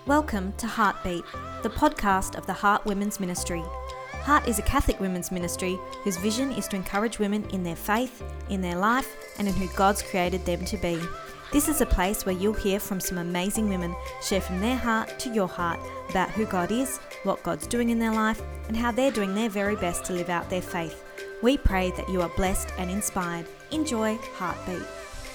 Welcome to Heartbeat, the podcast of the Heart Women's Ministry. Heart is a Catholic women's ministry whose vision is to encourage women in their faith, in their life, and in who God's created them to be. This is a place where you'll hear from some amazing women share from their heart to your heart about who God is, what God's doing in their life, and how they're doing their very best to live out their faith. We pray that you are blessed and inspired. Enjoy Heartbeat.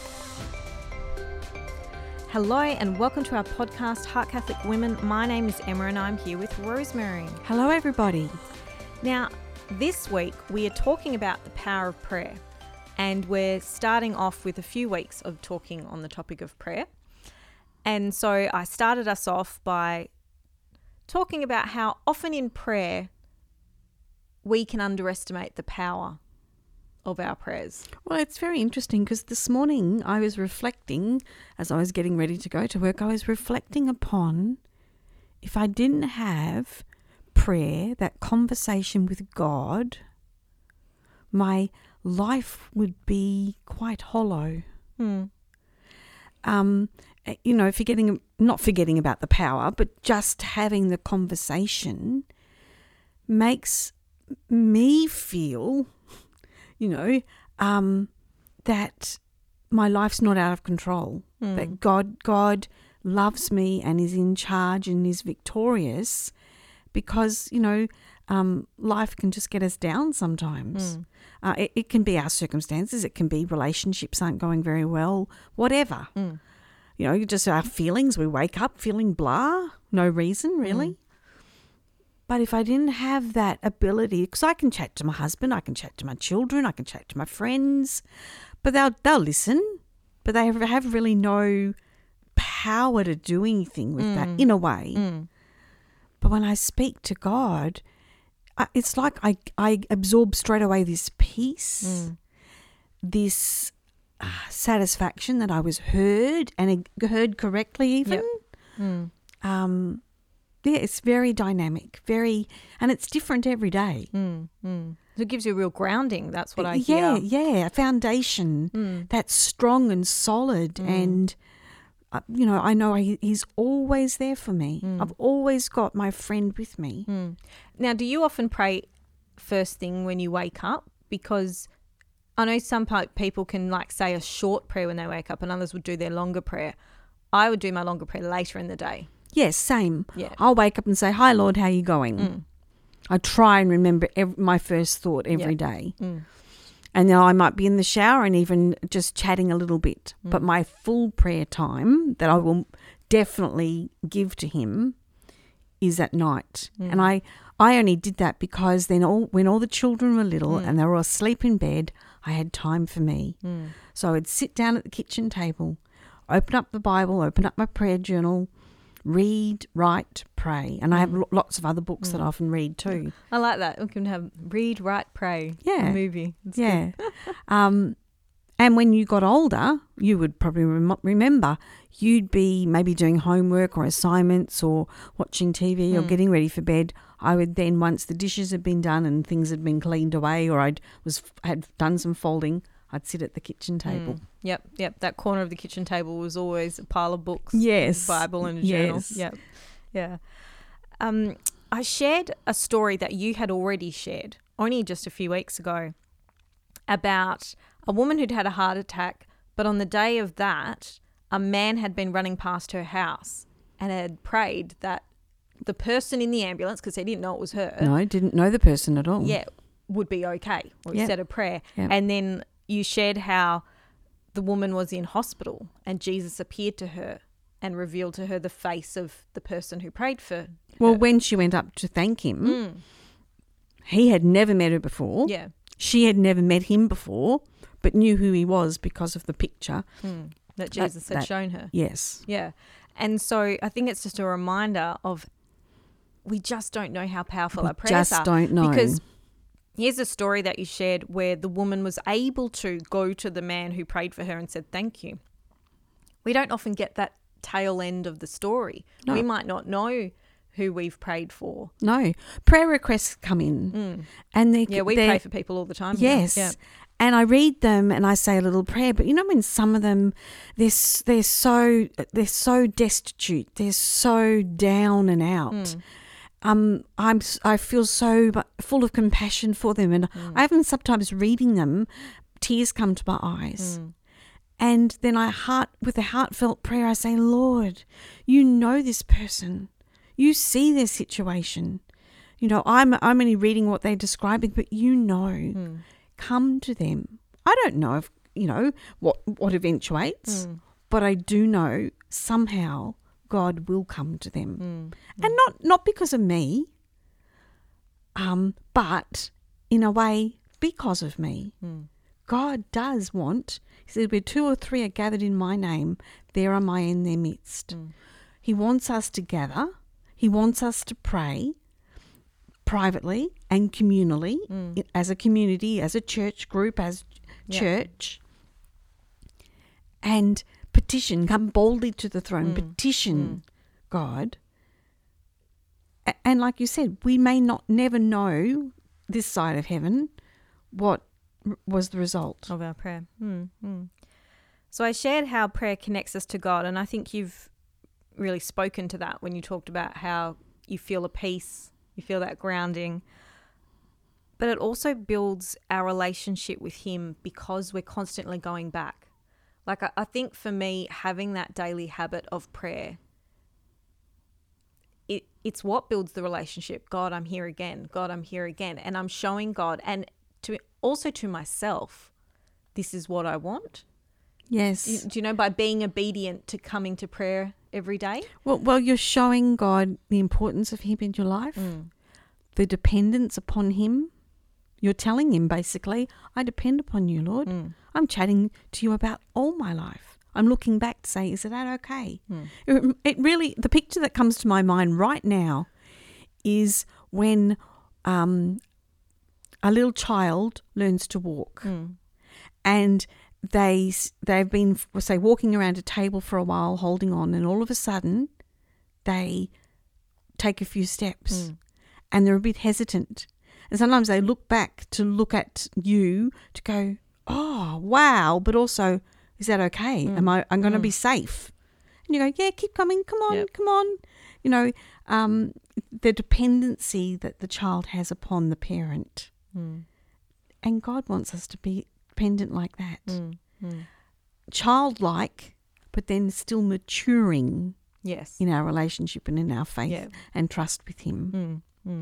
Hello and welcome to our podcast, Heart Catholic Women. My name is Emma and I'm here with Rosemary. Hello everybody. Now, this week we are talking about the power of prayer, and we're starting off with a few weeks of talking on the topic of prayer. And so I started us off by talking about how often in prayer we can underestimate the power of our prayers. Well, it's very interesting because this morning I was reflecting, as I was getting ready to go to work, I was reflecting upon if I didn't have prayer, that conversation with God, my life would be quite hollow. Not forgetting about the power, but just having the conversation makes me feel that my life's not out of control, that God loves me and is in charge and is victorious, because, life can just get us down sometimes. It can be our circumstances, it can be relationships aren't going very well, whatever. Just our feelings, we wake up feeling blah, no reason really. But if I didn't have that ability, because I can chat to my husband, I can chat to my children, I can chat to my friends, but they'll listen, but they have really no power to do anything with that in a way. But when I speak to God, it's like I absorb straight away this peace, this satisfaction that I was heard and heard correctly even. It's very dynamic, and it's different every day. So it gives you a real grounding, that's what I hear. Yeah, a foundation that's strong and solid, and I know He's always there for me. I've always got my friend with me. Now, do you often pray first thing when you wake up? Because I know some people can say a short prayer when they wake up, and others would do their longer prayer. I would do my longer prayer later in the day. Yes, same. Yeah. I'll wake up and say, "Hi, Lord, how are you going?" I try and remember my first thought every day. And then I might be in the shower and even just chatting a little bit. But my full prayer time that I will definitely give to Him is at night. And I only did that because then when all the children were little and they were all asleep in bed, I had time for me. So I'd sit down at the kitchen table, open up the Bible, open up my prayer journal, read, write, pray. And I have lots of other books that I often read too. I like that. We can have read, write, pray. Yeah. A movie. It's good. And when you got older, you would probably remember you'd be maybe doing homework or assignments or watching TV or getting ready for bed. I would then, once the dishes had been done and things had been cleaned away, or had done some folding, I'd sit at the kitchen table. Yep. That corner of the kitchen table was always a pile of books. Yes. A Bible and a journal. Yes. Yep. Yeah. I shared a story that you had already shared only just a few weeks ago about a woman who'd had a heart attack, but on the day of that, a man had been running past her house and had prayed that the person in the ambulance, because he didn't know it was her. No, didn't know the person at all. Yeah, would be okay. Or said a prayer. Yep. And then you shared how the woman was in hospital and Jesus appeared to her and revealed to her the face of the person who prayed for her. Well, when she went up to thank him, he had never met her before. Yeah. She had never met him before, but knew who he was because of the picture that Jesus had shown her. Yes. Yeah. And so I think it's just a reminder of we just don't know how powerful our prayers are. Just don't know. Because here's a story that you shared where the woman was able to go to the man who prayed for her and said, "Thank you." We don't often get that tail end of the story. No. We might not know who we've prayed for. No. Prayer requests come in. And we pray for people all the time. Yes. Yeah. And I read them and I say a little prayer, but you know when some of them they're so destitute, they're so down and out. I feel so full of compassion for them, and I even sometimes reading them, tears come to my eyes. And then with a heartfelt prayer, I say, Lord, you know this person, you see their situation. You know, I'm only reading what they're describing, but you know. Come to them. I don't know if, you know, what eventuates, but I do know somehow God will come to them. And not because of me, but in a way because of me. God does want, he said, where 2 or 3 are gathered in my name, there am I in their midst. He wants us to gather. He wants us to pray privately and communally, as a community, as a church group, as church, and petition, come boldly to the throne, petition God. And like you said, we may never know this side of heaven what was the result of our prayer. So I shared how prayer connects us to God, and I think you've really spoken to that when you talked about how you feel a peace, you feel that grounding, but it also builds our relationship with him because we're constantly going back. Like I think for me, having that daily habit of prayer, it's what builds the relationship. God, I'm here again. God, I'm here again. And I'm showing God, and also to myself, this is what I want. Yes. Do you know, by being obedient to coming to prayer every day? Well, you're showing God the importance of him in your life, the dependence upon him. You're telling him basically, I depend upon you, Lord. I'm chatting to you about all my life. I'm looking back to say, is that okay? It really, the picture that comes to my mind right now is when a little child learns to walk and they've been, say, walking around a table for a while, holding on, and all of a sudden they take a few steps and they're a bit hesitant. And sometimes they look back to look at you to go, oh, wow, but also, is that okay? I'm going to be safe? And you go, yeah, keep coming, come on. You know, the dependency that the child has upon the parent. And God wants us to be dependent like that. Childlike, but then still maturing in our relationship and in our faith and trust with him.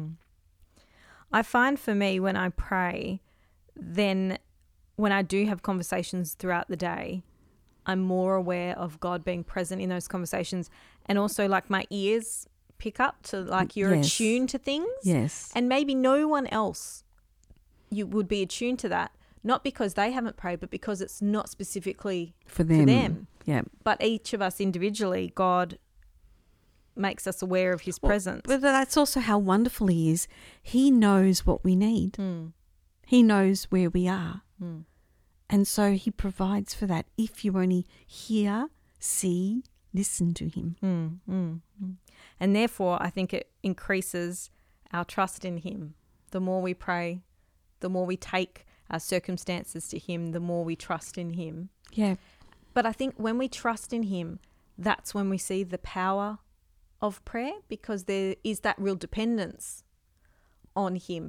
I find for me when I pray, then when I do have conversations throughout the day, I'm more aware of God being present in those conversations, and also like my ears pick up to like you're attuned to things. Yes. And maybe no one else you would be attuned to that, not because they haven't prayed, but because it's not specifically for them. Yeah. But each of us individually, God makes us aware of his presence. But that's also how wonderful he is. He knows what we need. He knows where we are. And so he provides for that if you only hear, see, listen to him. And therefore, I think it increases our trust in him. The more we pray, the more we take our circumstances to him, the more we trust in him. Yeah. But I think when we trust in him, that's when we see the power of prayer, because there is that real dependence on him.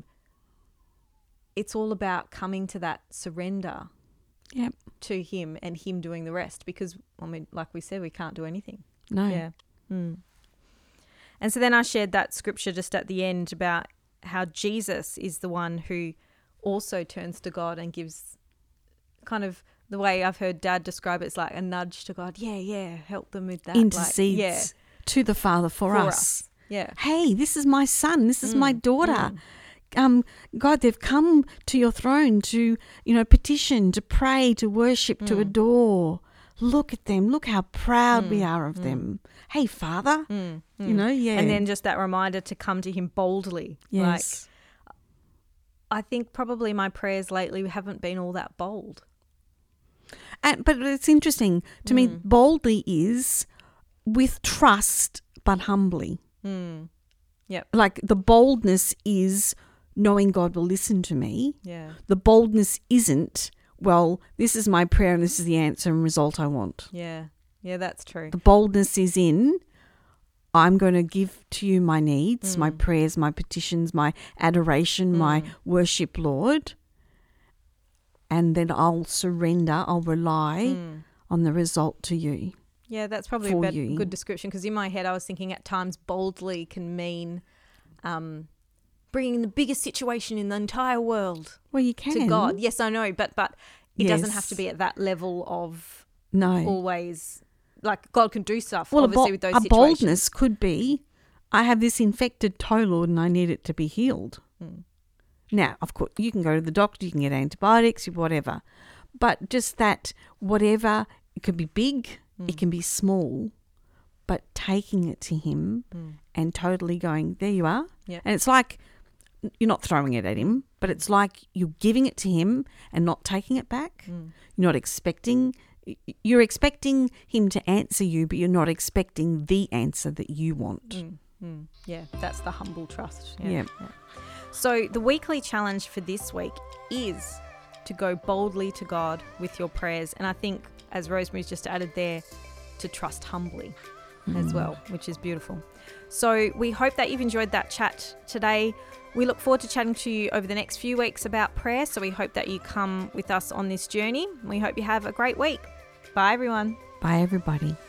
It's all about coming to that surrender to him and him doing the rest, because, I mean, like we said, we can't do anything. No. Yeah. And so then I shared that scripture just at the end about how Jesus is the one who also turns to God and gives, kind of the way I've heard Dad describe it, it's like a nudge to God. Yeah, help them with that. Intercedes to the Father for us. Yeah. Hey, this is my son. This is my daughter. God, they've come to your throne to, petition, to pray, to worship, to adore. Look at them. Look how proud we are of them. Hey, Father. And then just that reminder to come to him boldly. Yes. Like, I think probably my prayers lately haven't been all that bold. But it's interesting. To me, boldly is with trust but humbly. Yep. Like the boldness is knowing God will listen to me. Yeah. The boldness isn't, well, this is my prayer and this is the answer and result I want. Yeah. Yeah, that's true. The boldness is in, I'm going to give to you my needs, my prayers, my petitions, my adoration, my worship, Lord. And then I'll surrender, I'll rely on the result to you. Yeah, that's probably a good description, because in my head I was thinking at times boldly can mean bringing the biggest situation in the entire world to God. Yes, I know, but it doesn't have to be at that level of always, like God can do stuff, obviously, with those situations. A boldness could be, I have this infected toe, Lord, and I need it to be healed. Now, of course, you can go to the doctor, you can get antibiotics, whatever. But just that, whatever, it could be big, it can be small, but taking it to him and totally going, there you are. Yeah. And it's like, you're not throwing it at him, but it's like you're giving it to him and not taking it back. You're not expecting, you're expecting him to answer you, but you're not expecting the answer that you want. Yeah, that's the humble trust. Yeah. So the weekly challenge for this week is to go boldly to God with your prayers. And I think, as Rosemary's just added there, to trust humbly as well, which is beautiful. So we hope that you've enjoyed that chat today. We look forward to chatting to you over the next few weeks about prayer. So we hope that you come with us on this journey. We hope you have a great week. Bye, everyone. Bye, everybody.